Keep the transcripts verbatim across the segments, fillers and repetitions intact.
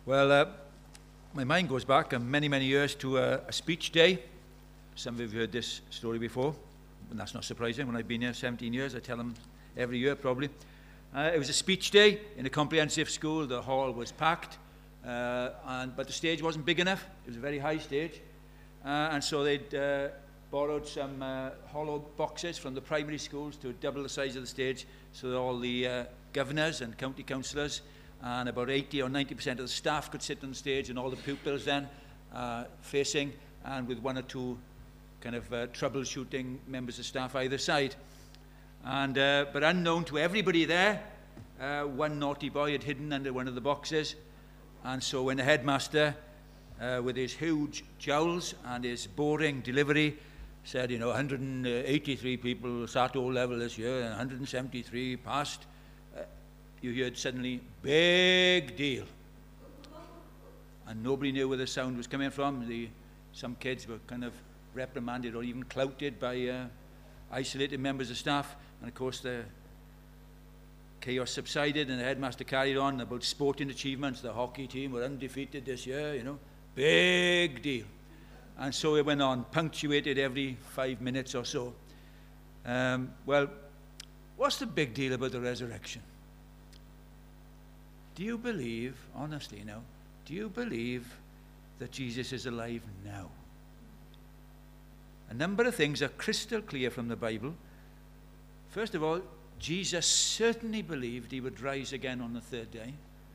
Well, uh, my mind goes back uh, many, many years to uh, a speech day. Some of you have heard this story before, and that's not surprising. When I've been here seventeen years, I tell them every year probably. Uh, it was a speech day in a comprehensive school. The hall was packed, uh, and, but the stage wasn't big enough. It was a very high stage. Uh, and so they'd uh, borrowed some uh, hollow boxes from the primary schools to double the size of the stage, so that all the uh, governors and county councillors and about eighty or ninety percent of the staff could sit on the stage, and all the pupils then uh, facing, and with one or two kind of uh, troubleshooting members of staff either side. And uh, but unknown to everybody there, uh, one naughty boy had hidden under one of the boxes, and so when the headmaster, uh, with his huge jowls and his boring delivery, said, you know, one hundred eighty-three people sat O level this year, and one hundred seventy-three passed, uh, you heard suddenly, big deal. And nobody knew where the sound was coming from. The, some kids were kind of reprimanded or even clouted by uh, isolated members of staff. And of course the chaos subsided, and the headmaster carried on about sporting achievements. The hockey team were undefeated this year, you know, big deal. And so it went on, punctuated every five minutes or so. Um, well, what's the big deal about the resurrection? Do you believe, honestly now, do you believe that Jesus is alive now? A number of things are crystal clear from the Bible. First of all, Jesus certainly believed he would rise again on the third day.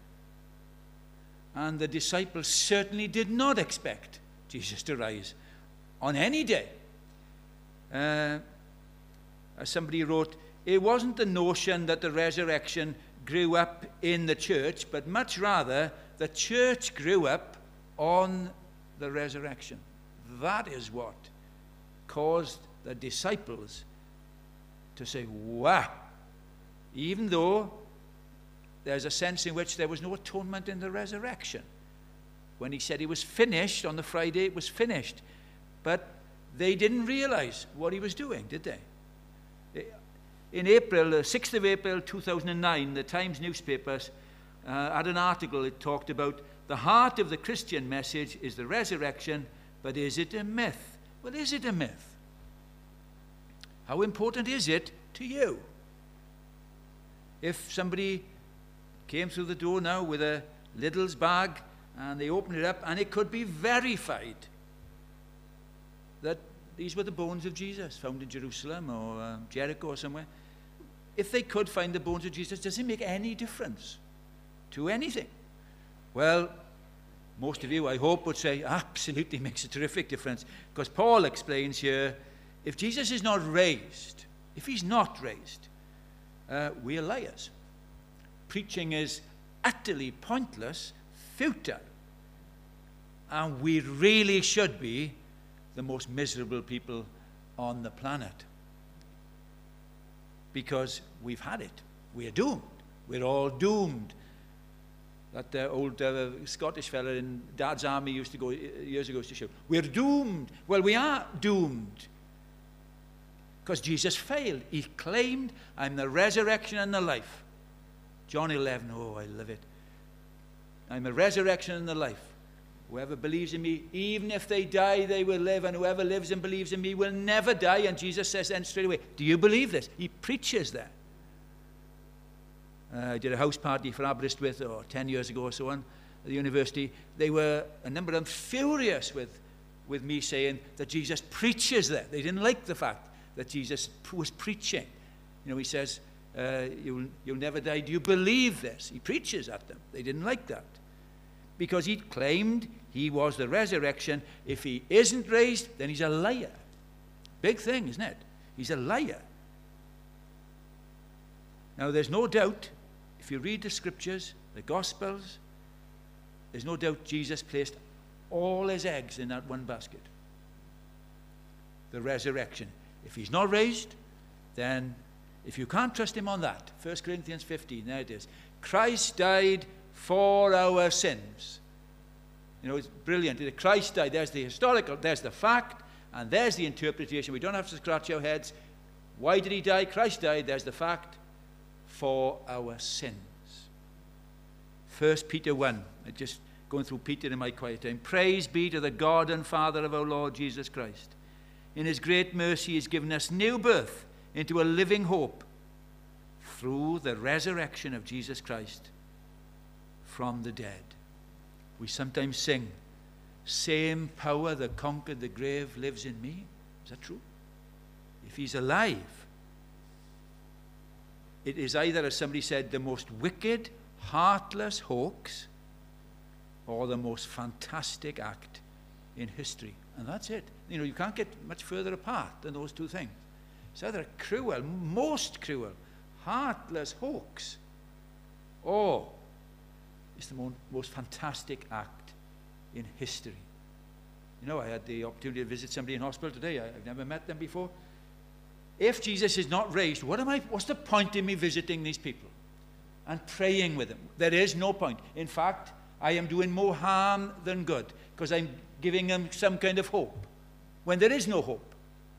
And the disciples certainly did not expect Jesus to rise on any day. Uh, as somebody wrote, it wasn't the notion that the resurrection grew up in the church, but much rather the church grew up on the resurrection. That is what caused the disciples to say, wow, even though there's a sense in which there was no atonement in the resurrection. When he said he was finished on the Friday, it was finished. But they didn't realize what he was doing, did they? In April, the sixth of April two thousand nine, the Times newspapers uh, had an article that talked about the heart of the Christian message is the resurrection, but is it a myth? Well, is it a myth? How important is it to you? If somebody came through the door now with a Lidl's bag and they opened it up and it could be verified that these were the bones of Jesus found in Jerusalem or uh, Jericho or somewhere, if they could find the bones of Jesus, does it make any difference to anything? Well, most of you, I hope, would say, absolutely makes a terrific difference. Because Paul explains here, if Jesus is not raised, if he's not raised, uh, we are liars. Preaching is utterly pointless, futile. And we really should be the most miserable people on the planet. Because we've had it. We're doomed. We're all doomed. That uh, old uh, Scottish fella in Dad's army used to go, years ago, used to shout, we're doomed. Well, we are doomed. Because Jesus failed. He claimed, I'm the resurrection and the life. John eleven, oh, I love it. I'm the resurrection and the life. Whoever believes in me, even if they die, they will live. And whoever lives and believes in me will never die. And Jesus says then straight away, do you believe this? He preaches that. Uh, I did a house party for Aberystwyth or ten years ago or so on at the university. They were, a number of them, furious with, with me saying that Jesus preaches that. They didn't like the fact that Jesus was preaching. You know, he says, uh, you'll, you'll never die. Do you believe this? He preaches at them. They didn't like that. Because he claimed he was the resurrection. If he isn't raised, then he's a liar. Big thing, isn't it? He's a liar. Now, there's no doubt, if you read the scriptures, the Gospels, there's no doubt Jesus placed all his eggs in that one basket. The resurrection. If he's not raised, then if you can't trust him on that, First Corinthians fifteen, there it is. Christ died for our sins. You know, it's brilliant. Christ died. There's the historical, there's the fact, and there's the interpretation. We don't have to scratch our heads. Why did he die? Christ died. There's the fact. For our sins. First Peter one. I just going through Peter in my quiet time. Praise be to the God and Father of our Lord Jesus Christ. In his great mercy, he has given us new birth into a living hope through the resurrection of Jesus Christ from the dead. We sometimes sing, same power that conquered the grave lives in me. Is that true? If he's alive, it is either, as somebody said, the most wicked, heartless hoax or the most fantastic act in history. And that's it. You know, you can't get much further apart than those two things. It's either a cruel, most cruel, heartless hoax, or it's the mo- most fantastic act in history. You know, I had the opportunity to visit somebody in hospital today. I, I've never met them before. If Jesus is not raised, what am I, what's the point in me visiting these people and praying with them? There is no point. In fact, I am doing more harm than good because I'm giving them some kind of hope when there is no hope.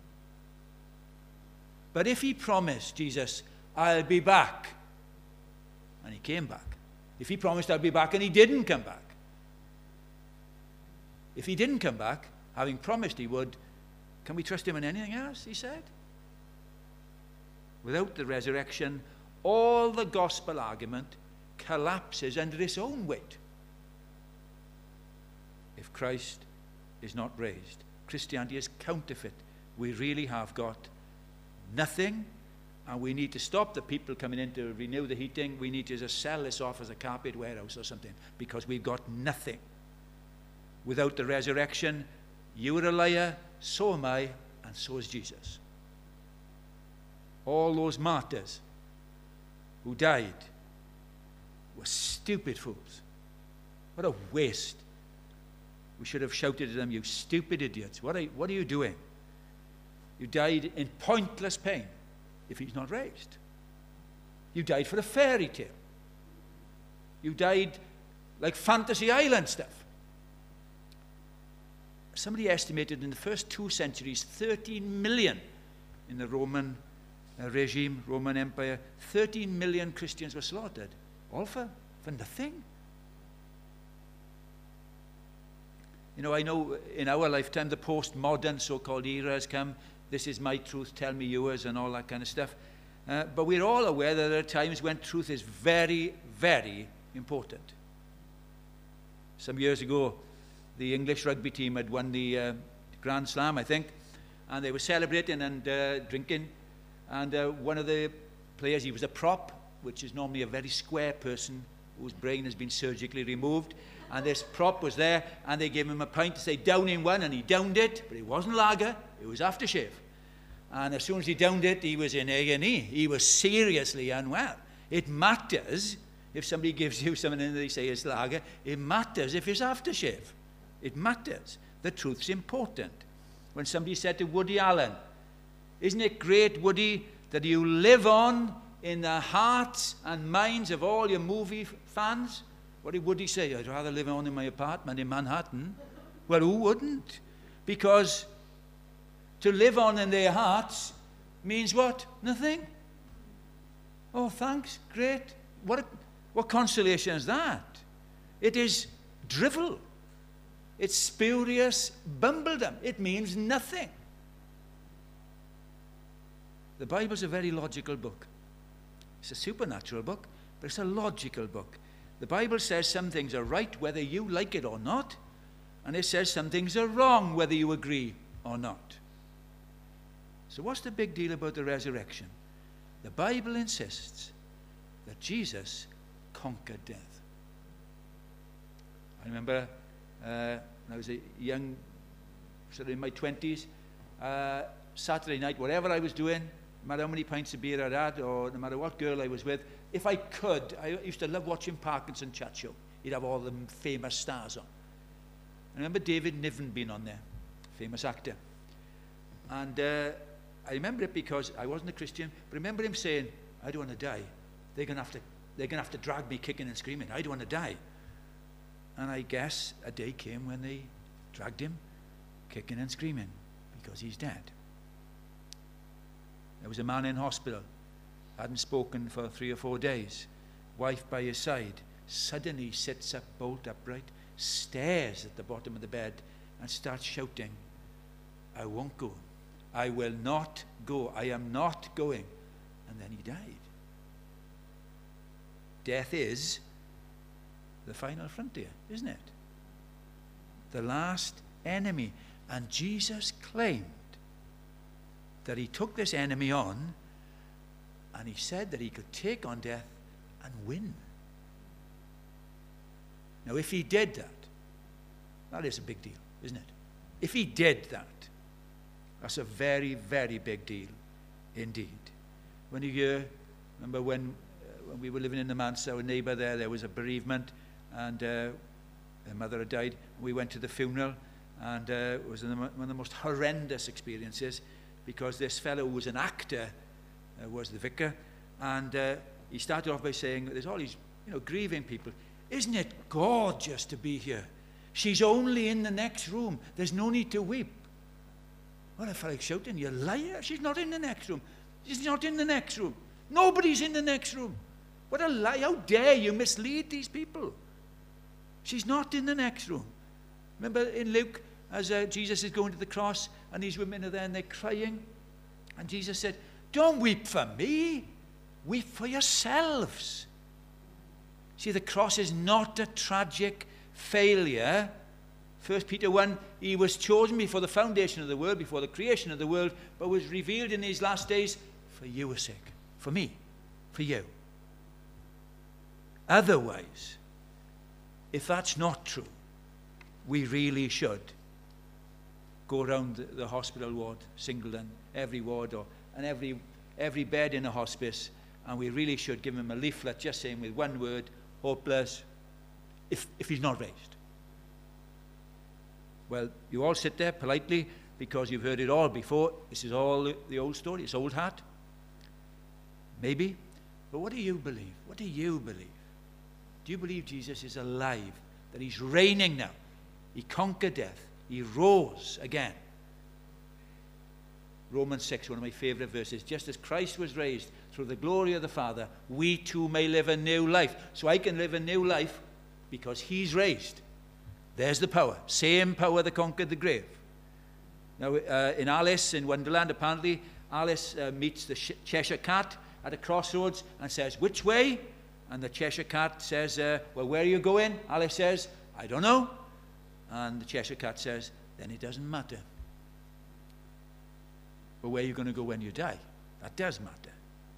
But if he promised, Jesus, I'll be back, and he came back. If he promised I'll be back and he didn't come back. If he didn't come back, having promised he would, can we trust him in anything else, he said? Without the resurrection, all the gospel argument collapses under its own weight. If Christ is not raised, Christianity is counterfeit. We really have got nothing, and we need to stop the people coming in to renew the heating. We need to just sell this off as a carpet warehouse or something, because we've got nothing. Without the resurrection, you are a liar, so am I, and so is Jesus. All those martyrs who died were stupid fools. What a waste. We should have shouted at them, you stupid idiots. What are, what are you doing? You died in pointless pain if he's not raised. You died for a fairy tale. You died like Fantasy Island stuff. Somebody estimated in the first two centuries, thirteen million in the Roman uh, regime, Roman Empire, thirteen million Christians were slaughtered. All for, for nothing. You know, I know in our lifetime the postmodern so-called era has come. This is my truth, tell me yours, and all that kind of stuff. Uh, but we're all aware that there are times when truth is very, very important. Some years ago, the English rugby team had won the uh, Grand Slam, I think, and they were celebrating and uh, drinking. And uh, one of the players, he was a prop, which is normally a very square person whose brain has been surgically removed. And this prop was there, and they gave him a pint to say down in one, and he downed it, but it wasn't lager, it was aftershave. And as soon as he downed it, he was in A and E. He was seriously unwell. It matters if somebody gives you something and they say it's lager. It matters if it's aftershave. It matters. The truth's important. When somebody said to Woody Allen, isn't it great, Woody, that you live on in the hearts and minds of all your movie fans? What did Woody say? I'd rather live on in my apartment in Manhattan. Well, who wouldn't? Because to live on in their hearts means what? Nothing. Oh, thanks. Great. What, a, what consolation is that? It is drivel. It's spurious bumbledom. It means nothing. The Bible's a very logical book. It's a supernatural book, but it's a logical book. The Bible says some things are right whether you like it or not, and it says some things are wrong whether you agree or not. So what's the big deal about the resurrection? The Bible insists that Jesus conquered death. I remember uh, when I was a young, sort of in my twenties, uh, Saturday night, whatever I was doing, no matter how many pints of beer I'd had, or no matter what girl I was with, if I could, I used to love watching Parkinson Chat Show. He'd have all the famous stars on. I remember David Niven being on there, famous actor. And uh, I remember it because I wasn't a Christian, but I remember him saying, I don't want to die. They're going to have to, they're going to have to drag me kicking and screaming. I don't want to die. And I guess a day came when they dragged him kicking and screaming because he's dead. There was a man in hospital, hadn't spoken for three or four days, wife by his side, suddenly sits up bolt upright, stares at the bottom of the bed and starts shouting, I won't go. I will not go. I am not going. And then he died. Death is the final frontier, isn't it? The last enemy. And Jesus claimed that he took this enemy on, and he said that he could take on death and win. Now, if he did that, that is a big deal, isn't it? If he did that, that's a very, very big deal indeed. When you hear, remember when, uh, when we were living in the manse, our neighbour there, there was a bereavement, and uh, their mother had died. We went to the funeral, and uh, it was one of the most horrendous experiences, because this fellow who was an actor uh, was the vicar, and uh, he started off by saying, there's all these, you know, grieving people. Isn't it gorgeous to be here? She's only in the next room. There's no need to weep. Well, I felt like shouting, you liar. She's not in the next room. She's not in the next room. Nobody's in the next room. What a lie. How dare you mislead these people? She's not in the next room. Remember in Luke, as uh, Jesus is going to the cross, and these women are there and they're crying, and Jesus said, don't weep for me. Weep for yourselves. See, the cross is not a tragic failure. First Peter one, he was chosen before the foundation of the world, before the creation of the world, but was revealed in these last days for your sake, for me, for you. Otherwise, if that's not true, we really should go around the, the hospital ward, Singleton, every ward, or and every every bed in a hospice, and we really should give him a leaflet just saying with one word, hopeless, if, if he's not raised. Well, you all sit there politely because you've heard it all before. This is all the, the old story. It's old hat. Maybe. But what do you believe? What do you believe? Do you believe Jesus is alive? That he's reigning now? He conquered death. He rose again. Romans six, one of my favorite verses. Just as Christ was raised through the glory of the Father, we too may live a new life. So I can live a new life because he's raised. There's the power. Same power that conquered the grave. Now, uh, in Alice in Wonderland, apparently, Alice uh, meets the Cheshire Cat at a crossroads and says, which way? And the Cheshire Cat says, uh, well, where are you going? Alice says, I don't know. And the Cheshire Cat says, then it doesn't matter. But where are you going to go when you die? That does matter.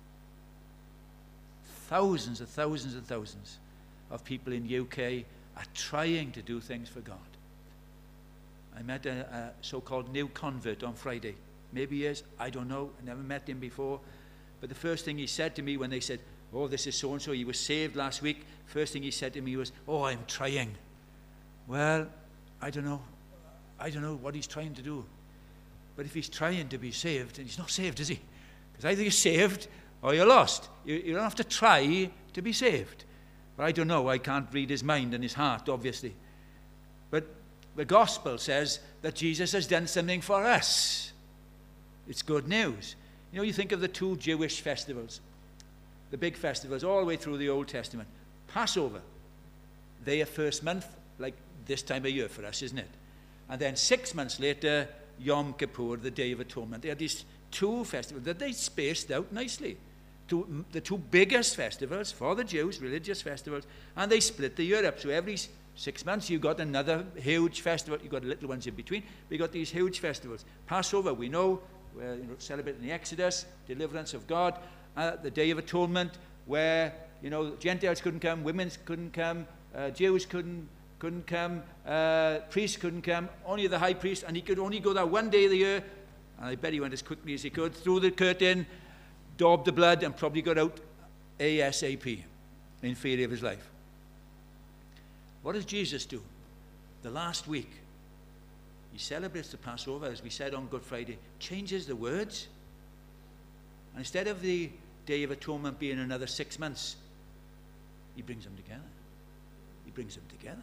Thousands and thousands and thousands of people in U K are trying to do things for God. I met a, a so-called new convert on Friday. Maybe he is, I don't know. I never met him before. But the first thing he said to me when they said, oh, this is so-and-so, he was saved last week, first thing he said to me was, oh, I'm trying. Well, I don't know. I don't know what he's trying to do. But if he's trying to be saved, and he's not saved, is he? Because either you're saved or you're lost. You, you don't have to try to be saved. But I don't know. I can't read his mind and his heart, obviously. But the gospel says that Jesus has done something for us. It's good news. You know, you think of the two Jewish festivals, the big festivals all the way through the Old Testament. Passover, their first month, like this time of year for us, isn't it? And then six months later, Yom Kippur, the Day of Atonement. They had these two festivals that they spaced out nicely. Two, the two biggest festivals for the Jews, religious festivals, and they split the year up. So every six months you got another huge festival. You got little ones in between. We got these huge festivals. Passover, we know, we're you know, celebrating the Exodus, deliverance of God. Uh, the Day of Atonement, where you know Gentiles couldn't come, women couldn't come, uh, Jews couldn't couldn't come, uh, priests couldn't come, only the high priest, and he could only go that one day of the year, and I bet he went as quickly as he could, through the curtain, daubed the blood, and probably got out ASAP in fear of his life. What does Jesus do? The last week, he celebrates the Passover, as we said on Good Friday, changes the words, and instead of the Day of Atonement being another six months, he brings them together. He brings them together.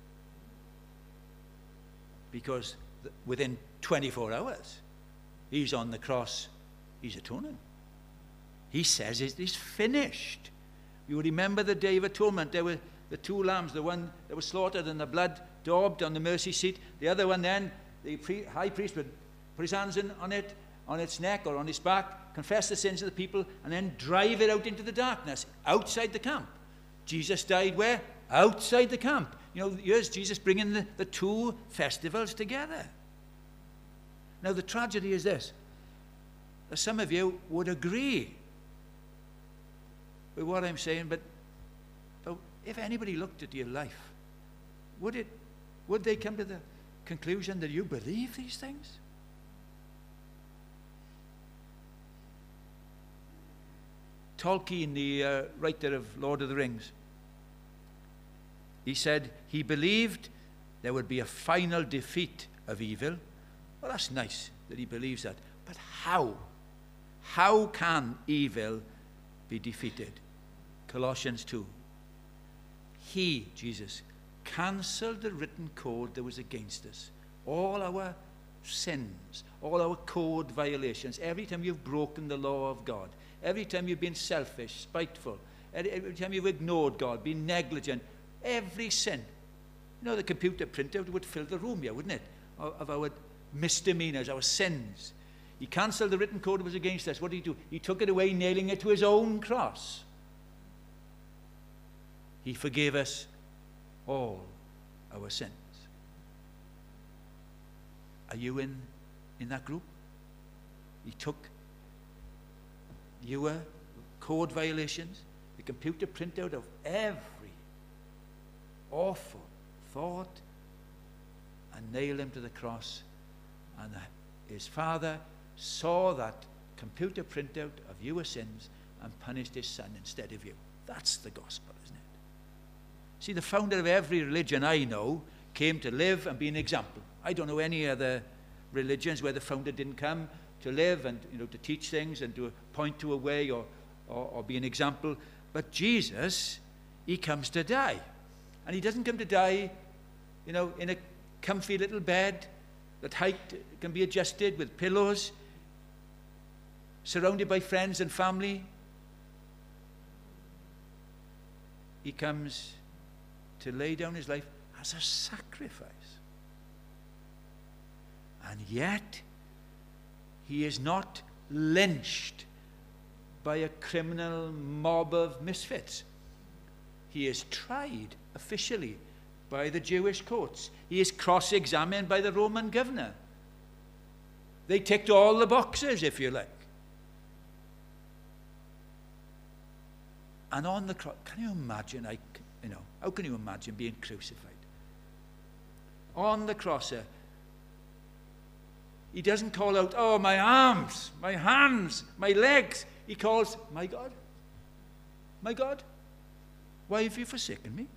Because within twenty-four hours, he's on the cross, he's atoning. He says it is finished. You remember the Day of Atonement. There were the two lambs, the one that was slaughtered and the blood daubed on the mercy seat. The other one then, the pre- high priest would put his hands in, on it, on its neck or on its back, confess the sins of the people, and then drive it out into the darkness, outside the camp. Jesus died where? Outside the camp. You know, here's Jesus bringing the, the two festivals together. Now, the tragedy is this. Some of you would agree with what I'm saying, but, but if anybody looked at your life, would it, would they come to the conclusion that you believe these things? Tolkien, the uh, writer of Lord of the Rings, he said he believed there would be a final defeat of evil. Well, that's nice that he believes that. But how? How can evil be defeated? Colossians two. He, Jesus, cancelled the written code that was against us. All our sins, all our code violations, every time you've broken the law of God, every time you've been selfish, spiteful, every time you've ignored God, been negligent, every sin. You know, the computer printout would fill the room here, wouldn't it? Of, of our misdemeanors, our sins. He cancelled the written code that was against us. What did he do? He took it away, nailing it to his own cross. He forgave us all our sins. Are you in, in that group? He took your code violations, the computer printout of every awful thought, and nailed him to the cross. And his Father saw that computer printout of your sins and punished his Son instead of you. That's the gospel, isn't it? See, the founder of every religion I know came to live and be an example. I don't know any other religions where the founder didn't come to live and, you know, to teach things and to point to a way or, or, or be an example. But Jesus, he comes to die. And he doesn't come to die, you know, in a comfy little bed that height can be adjusted with pillows, surrounded by friends and family. He comes to lay down his life as a sacrifice. And yet, he is not lynched by a criminal mob of misfits. He is tried officially by the Jewish courts. He is cross-examined by the Roman governor. They ticked all the boxes, if you like. And on the cross, can you imagine, I, you know, how can you imagine being crucified? On the cross, uh, he doesn't call out, oh, my arms, my hands, my legs. He calls, my God, my God, why have you forsaken me?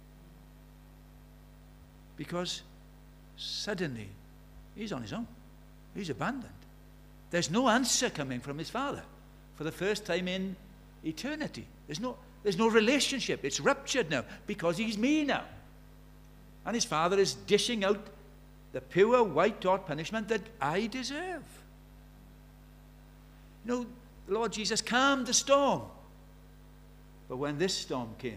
Because suddenly he's on his own. He's abandoned. There's no answer coming from his Father for the first time in eternity. There's no, there's no relationship. It's ruptured now because he's me now. And his Father is dishing out the pure white-hot punishment that I deserve. You know, the Lord Jesus calmed the storm. But when this storm came,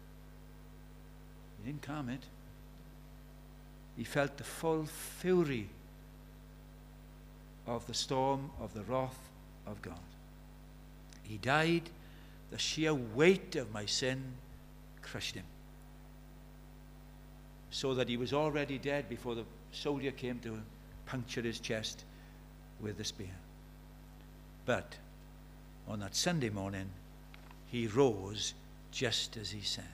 he didn't calm it. He felt the full fury of the storm of the wrath of God. He died. The sheer weight of my sin crushed him, so that he was already dead before the soldier came to puncture his chest with the spear. But on that Sunday morning, he rose just as he said.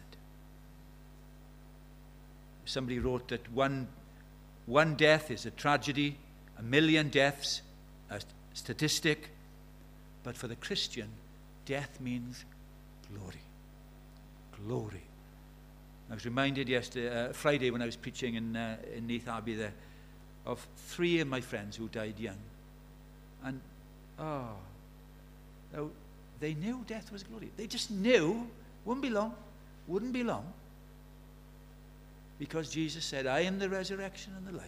Somebody wrote that one, one death is a tragedy, a million deaths a statistic, but for the Christian, death means glory. Glory. I was reminded yesterday, uh, Friday, when I was preaching in, uh, in Neath Abbey there, of three of my friends who died young. And, oh, oh, they knew death was glory. They just knew, wouldn't be long, wouldn't be long. Because Jesus said, I am the resurrection and the life.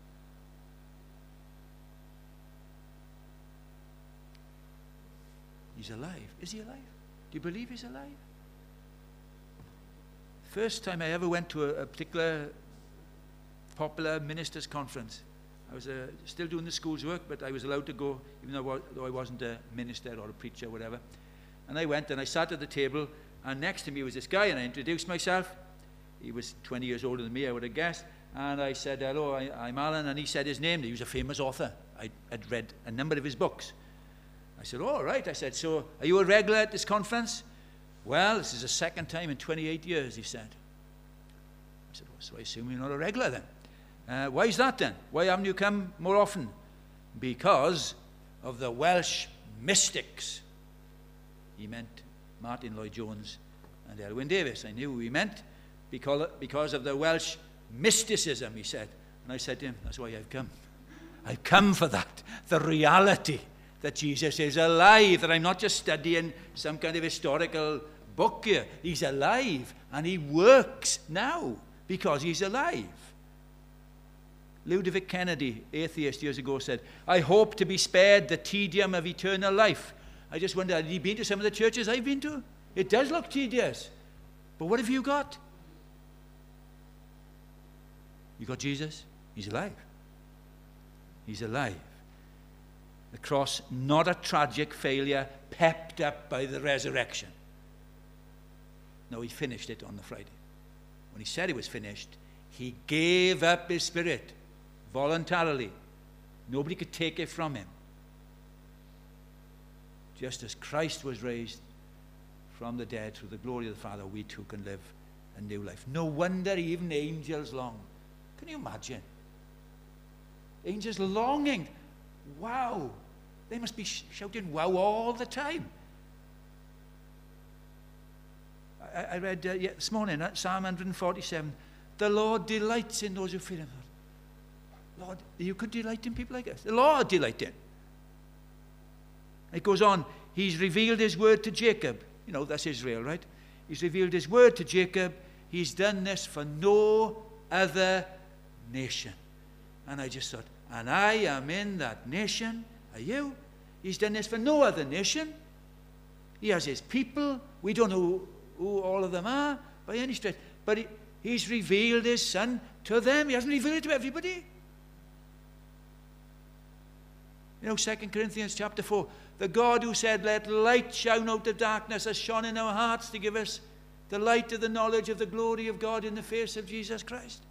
He's alive. Is he alive? Do you believe he's alive? First time I ever went to a, a particular popular ministers' conference. I was uh, still doing the school's work, but I was allowed to go, even though, though I wasn't a minister or a preacher or whatever. And I went and I sat at the table, and next to me was this guy, and I introduced myself. He was twenty years older than me, I would have guessed. And I said, hello, I, I'm Alan, and he said his name. He was a famous author. I had read a number of his books. I said, oh, all right. I said, so are you a regular at this conference? Well, this is the second time in twenty-eight years, he said. I said, well, so I assume you're not a regular then. Uh, why is that then? Why haven't you come more often? Because of the Welsh mystics. He meant Martin Lloyd-Jones and Elwyn Davies. I knew who he meant because, because of the Welsh mysticism, he said. And I said to him, that's why I've come. I've come for that. The reality that Jesus is alive, that I'm not just studying some kind of historical book here. He's alive, and he works now because he's alive. Ludovic Kennedy, atheist, years ago said, I hope to be spared the tedium of eternal life. I just wonder, had he been to some of the churches I've been to? It does look tedious. But what have you got? You got Jesus? He's alive. He's alive. The cross, not a tragic failure, pepped up by the resurrection. No, he finished it on the Friday. When he said it was finished, he gave up his spirit voluntarily. Nobody could take it from him. Just as Christ was raised from the dead through the glory of the Father, we too can live a new life. No wonder even angels long. Can you imagine? Angels longing. Wow. They must be sh- shouting wow all the time. I, I read uh, yeah, this morning, uh, Psalm one forty-seven. The Lord delights in those who fear him. Lord, you could delight in people like us. The Lord delights in. It goes on. He's revealed his word to Jacob. You know, that's Israel, right? He's revealed his word to Jacob. He's done this for no other nation. And I just thought, and I am in that nation. Are you? He's done this for no other nation. He has his people. We don't know who, who all of them are by any stretch. But he, he's revealed his son to them. He hasn't revealed it to everybody. You know, Second Corinthians chapter four. The God who said, let light shine out of darkness, has shone in our hearts to give us the light of the knowledge of the glory of God in the face of Jesus Christ.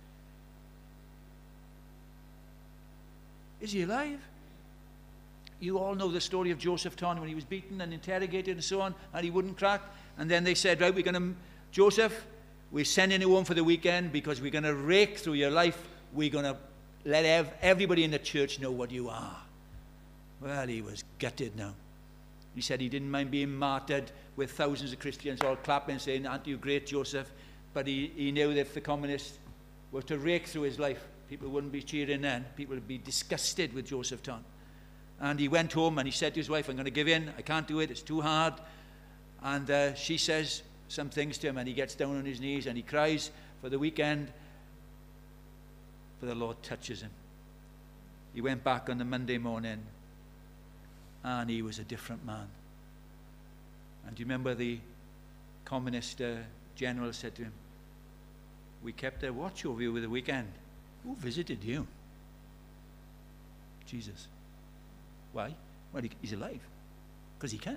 Is he alive? You all know the story of Joseph Ton when he was beaten and interrogated and so on, and he wouldn't crack. And then they said, right, we're going to, Joseph, we're sending you home for the weekend because we're going to rake through your life. We're going to let ev- everybody in the church know what you are. Well, he was gutted now. He said he didn't mind being martyred with thousands of Christians all clapping, saying, aren't you great, Joseph? But he, he knew that if the communists were to rake through his life, people wouldn't be cheering then. People would be disgusted with Joseph Ton. And he went home and he said to his wife, I'm going to give in. I can't do it. It's too hard. And uh, she says some things to him, and he gets down on his knees and he cries for the weekend. For the Lord touches him. He went back on the Monday morning, and he was a different man. And do you remember the communist uh, general said to him, we kept a watch over you over the weekend. Who visited you? Jesus. Why? Well, he, he's alive. Because he can.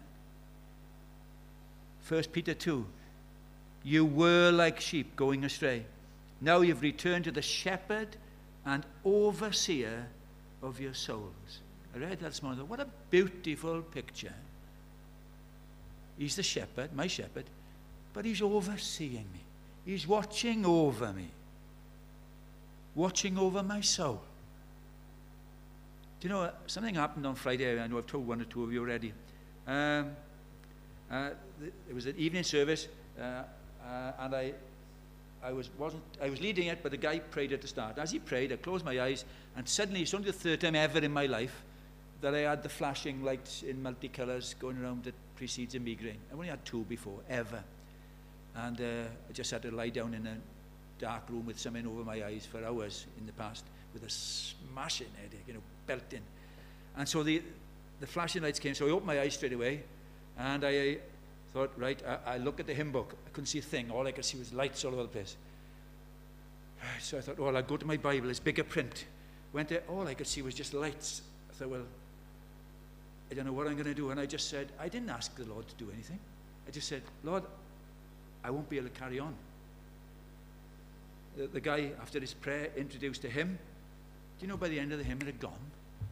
First Peter two. You were like sheep going astray. Now you've returned to the shepherd and overseer of your souls. I read that this morning. What a beautiful picture. He's the shepherd, my shepherd, but he's overseeing me. He's watching over me. Watching over my soul. Do you know, something happened on Friday. I know I've told one or two of you already. Um, uh, it was an evening service, uh, uh, and I I was, wasn't, I was leading it, but the guy prayed at the start. As he prayed, I closed my eyes, and suddenly, it's only the third time ever in my life that I had the flashing lights in multicolours going around that precedes a migraine. I've only had two before, ever. And uh, I just had to lie down in a dark room with something over my eyes for hours in the past with a smashing headache, you know, belting. And so the, the flashing lights came, so I opened my eyes straight away, and I thought, right, I, I look at the hymn book. I couldn't see a thing. All I could see was lights all over the place. So I thought, well, I'll go to my Bible, it's bigger print. Went there, all I could see was just lights. I thought, well, I don't know what I'm going to do. And I just said, I didn't ask the Lord to do anything. I just said, Lord, I won't be able to carry on. The, the guy, after his prayer, introduced a hymn. Do you know by the end of the hymn it had gone?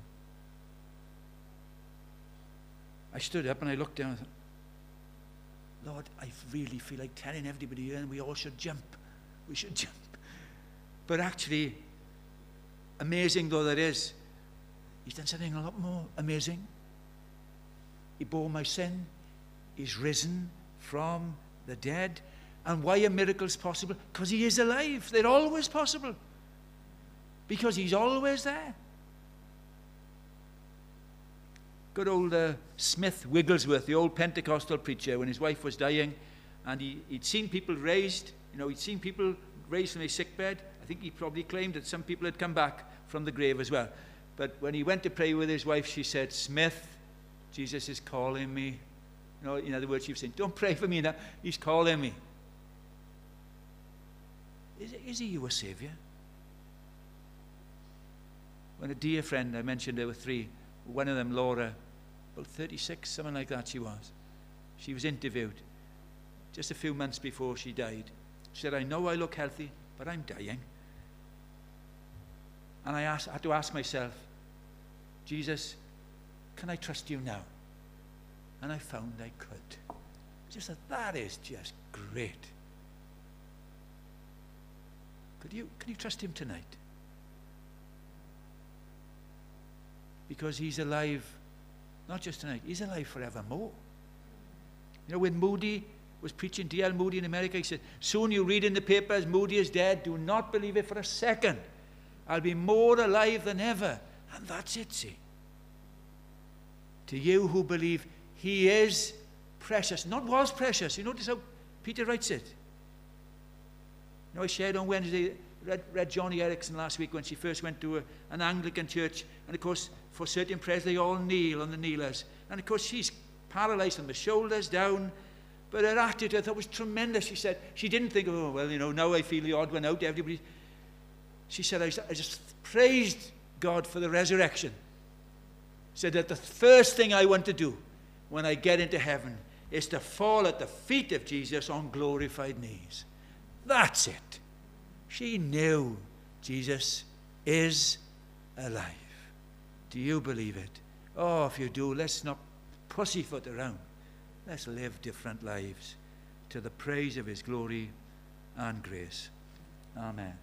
I stood up and I looked down and thought, Lord, I really feel like telling everybody here, and we all should jump. We should jump. But actually, amazing though that is, he's done something a lot more amazing. He bore my sin. He's risen from the dead. And why are miracles possible? Because he is alive. They're always possible. Because he's always there. Good old uh, Smith Wigglesworth, the old Pentecostal preacher, when his wife was dying, and he, he'd seen people raised, you know, he'd seen people raised from a sick bed. I think he probably claimed that some people had come back from the grave as well. But when he went to pray with his wife, she said, Smith, Jesus is calling me. You know, in other words, she was saying, don't pray for me now. He's calling me. Is, is he your Savior? When a dear friend, I mentioned there were three, one of them, Laura, about thirty-six, something like that she was. She was interviewed just a few months before she died. She said, I know I look healthy, but I'm dying. And I, asked, I had to ask myself, Jesus, can I trust you now? And I found I could. Just that that is just great. Could you, can you trust him tonight? Because he's alive, not just tonight, he's alive forevermore. You know, when Moody was preaching, D L Moody in America, he said, soon you read in the papers, Moody is dead. Do not believe it for a second. I'll be more alive than ever. And that's it, see. To you who believe he is precious, not was precious. You notice how Peter writes it. You know, I shared on Wednesday, read, read Johnny Erickson last week when she first went to a, an Anglican church. And of course, for certain prayers, they all kneel on the kneelers. And of course, she's paralyzed from the shoulders down. But her attitude, I thought, was tremendous. She said, she didn't think, oh, well, you know, now I feel the odd one out. Everybody. She said, I, I just praised God for the resurrection. Said that the first thing I want to do when I get into heaven is to fall at the feet of Jesus on glorified knees. That's it. She knew Jesus is alive. Do you believe it? Oh, if you do, let's not pussyfoot around. Let's live different lives to the praise of his glory and grace. Amen.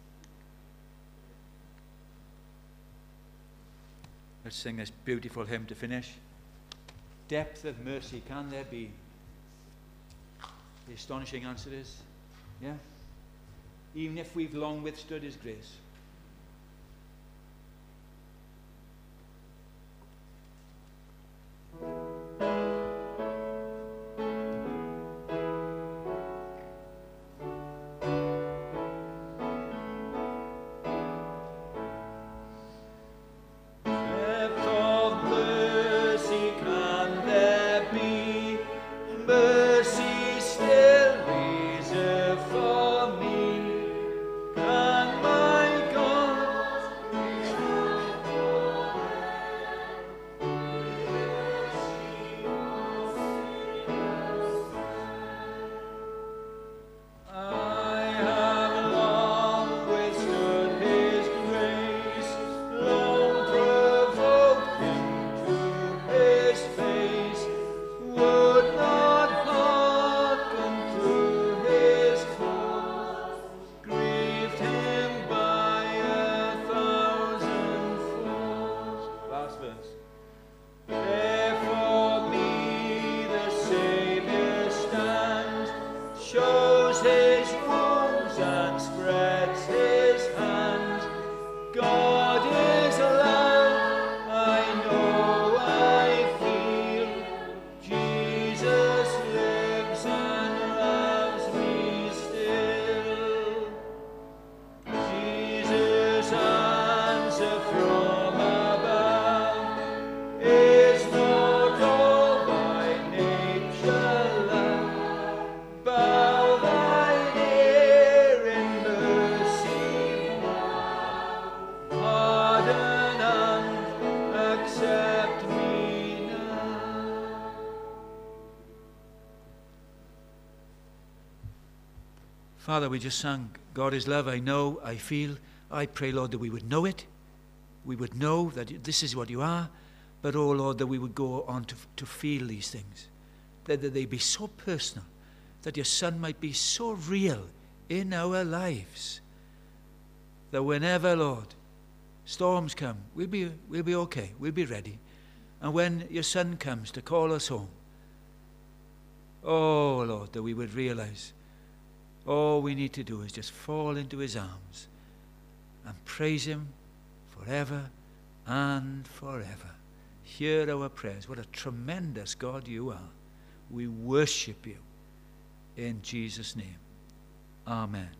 Let's sing this beautiful hymn to finish. Depth of mercy can there be? The astonishing answer is, yeah. Even if we've long withstood his grace. Father, we just sang God is love. I know, I feel. I pray, Lord, that we would know it. We would know that this is what you are. But, oh, Lord, that we would go on to, to feel these things. That, that they be so personal. That your Son might be so real in our lives. That whenever, Lord, storms come, we'll be, we'll be okay. We'll be ready. And when your Son comes to call us home, oh, Lord, that we would realize all we need to do is just fall into his arms and praise him forever and forever. Hear our prayers. What a tremendous God you are. We worship you in Jesus' name. Amen.